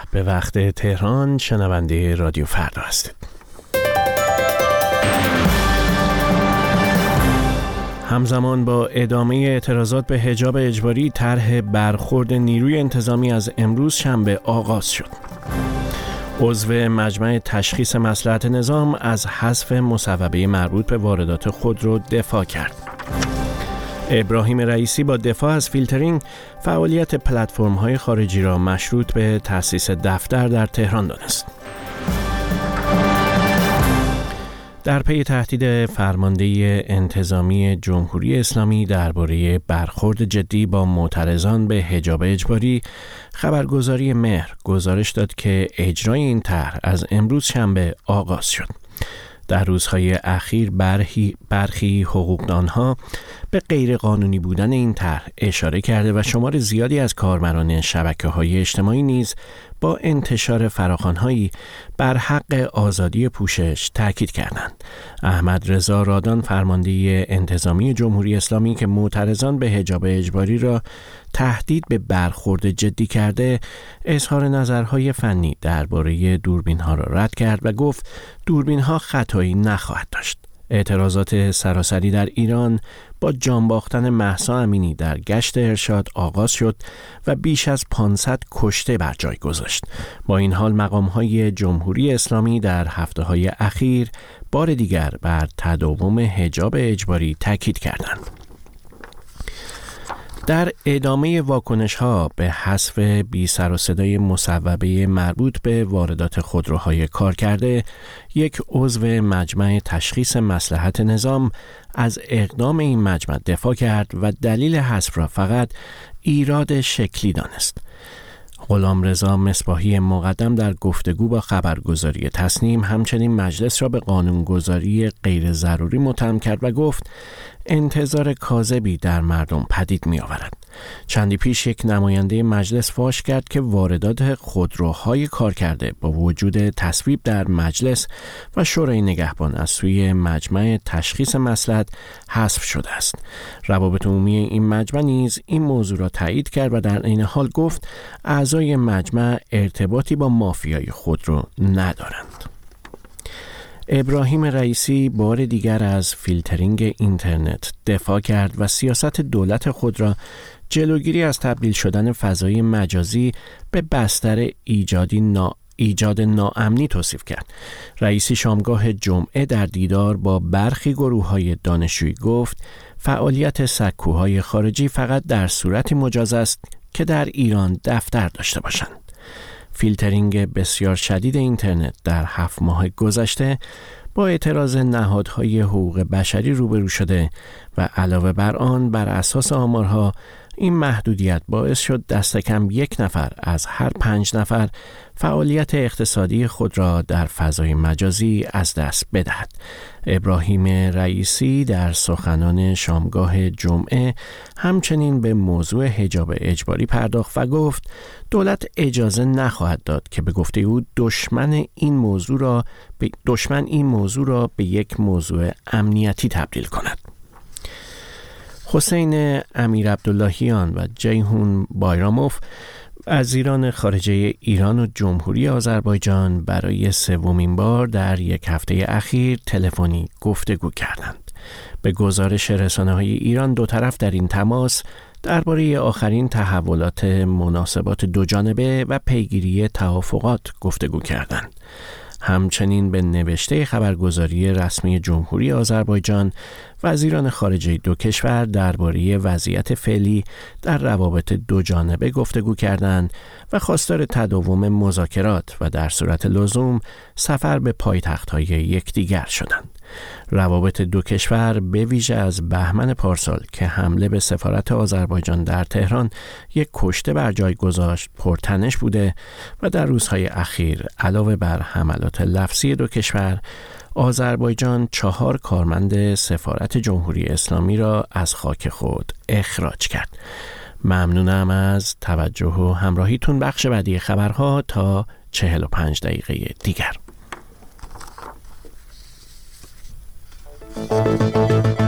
به وقت تهران شنونده رادیو فردا هستید. همزمان با ادامه اعتراضات به حجاب اجباری، طرح برخورد نیروی انتظامی از امروز شنبه آغاز شد. عضو مجمع تشخیص مصلحت نظام از حذف مصوبه مربوط به واردات خودرو دفاع کرد. ابراهیم رئیسی با دفاع از فیلترینگ، فعالیت پلتفرم‌های خارجی را مشروط به تأسیس دفتر در تهران دانست. در پی تهدید فرمانده انتظامی جمهوری اسلامی درباره برخورد جدی با معترضان به حجاب اجباری، خبرگزاری مهر گزارش داد که اجرای این طرح از امروز شنبه آغاز شد. در روزهای اخیر برخی حقوقدانها به غیرقانونی بودن این طرح اشاره کرده و شمار زیادی از کاربران شبکه‌های اجتماعی نیز با انتشار فراخوان‌هایی بر حق آزادی پوشش تاکید کردند. احمد رضا رادان، فرمانده انتظامی جمهوری اسلامی که معترضان به حجاب اجباری را تهدید به برخورد جدی کرده، اظهار نظرهای فنی درباره دوربین‌ها را رد کرد و گفت دوربین‌ها خطایی نخواهد داشت. اعتراضات سراسری در ایران با جان باختن مهسا امینی در گشت ارشاد آغاز شد و بیش از 500 کشته بر جای گذاشت. با این حال مقام‌های جمهوری اسلامی در هفته‌های اخیر بار دیگر بر تداوم حجاب اجباری تاکید کردند. در ادامه واکنش‌ها به حذف بی سر و صدای مصوبه مربوط به واردات خودروهای کارکرده، یک عضو مجمع تشخیص مصلحت نظام از اقدام این مجمع دفاع کرد و دلیل حذف را فقط ایراد شکلی دانست. غلامرضا مصباحی مقدم در گفتگو با خبرگزاری تصنیم همچنین مجلس را به قانونگذاری غیر ضروری متهم کرد و گفت انتظار کاذبی در مردم پدید می آورد. چندی پیش یک نماینده مجلس فاش کرد که واردات خودروهای کارکرده با وجود تصویب در مجلس و شورای نگهبان از سوی مجمع تشخیص مصلحت حذف شده است. روابط عمومی این مجمع نیز این موضوع را تایید کرد و در این حال گفت اعضای مجمع ارتباطی با مافیای خودرو ندارند. ابراهیم رئیسی بار دیگر از فیلترینگ اینترنت دفاع کرد و سیاست دولت خود را جلوگیری از تبدیل شدن فضای مجازی به بستر ایجاد ناامنی توصیف کرد. رئیسی شامگاه جمعه در دیدار با برخی گروه‌های دانشجویی گفت فعالیت سکوهای خارجی فقط در صورتی مجاز است که در ایران دفتر داشته باشند. فیلترینگ بسیار شدید اینترنت در 7 ماه گذشته با اعتراض نهادهای حقوق بشری روبرو شده و علاوه بر آن بر اساس آمارها این محدودیت باعث شد دست کم 1 نفر از هر 5 نفر فعالیت اقتصادی خود را در فضای مجازی از دست بدهد. ابراهیم رئیسی در سخنان شامگاه جمعه همچنین به موضوع حجاب اجباری پرداخت و گفت دولت اجازه نخواهد داد که به گفته او دشمن این موضوع را به یک موضوع امنیتی تبدیل کند. حسین امیرعبداللهیان و جیهون بایراموف وزیران خارجه ایران و جمهوری آذربایجان برای 3مین بار در یک هفته اخیر تلفنی گفتگو کردند. به گزارش رسانه‌های ایران دو طرف در این تماس درباره آخرین تحولات مناسبات دوجانبه و پیگیری توافقات گفتگو کردند. همچنین به نوشته خبرگزاری رسمی جمهوری آذربایجان وزیران خارجه دو کشور درباره وضعیت فعلی در روابط دوجانبه گفتگو کردند و خواستار تداوم مذاکرات و در صورت لزوم سفر به پایتخت‌های یکدیگر شدند. روابط دو کشور به ویژه از بهمن پارسال که حمله به سفارت آذربایجان در تهران یک کشته بر جای گذاشت پرتنش بوده و در روزهای اخیر علاوه بر حملات لفظی دو کشور، آذربایجان 4 کارمند سفارت جمهوری اسلامی را از خاک خود اخراج کرد. ممنونم از توجه و همراهیتون. بخش بعدی خبرها تا 45 دقیقه دیگر.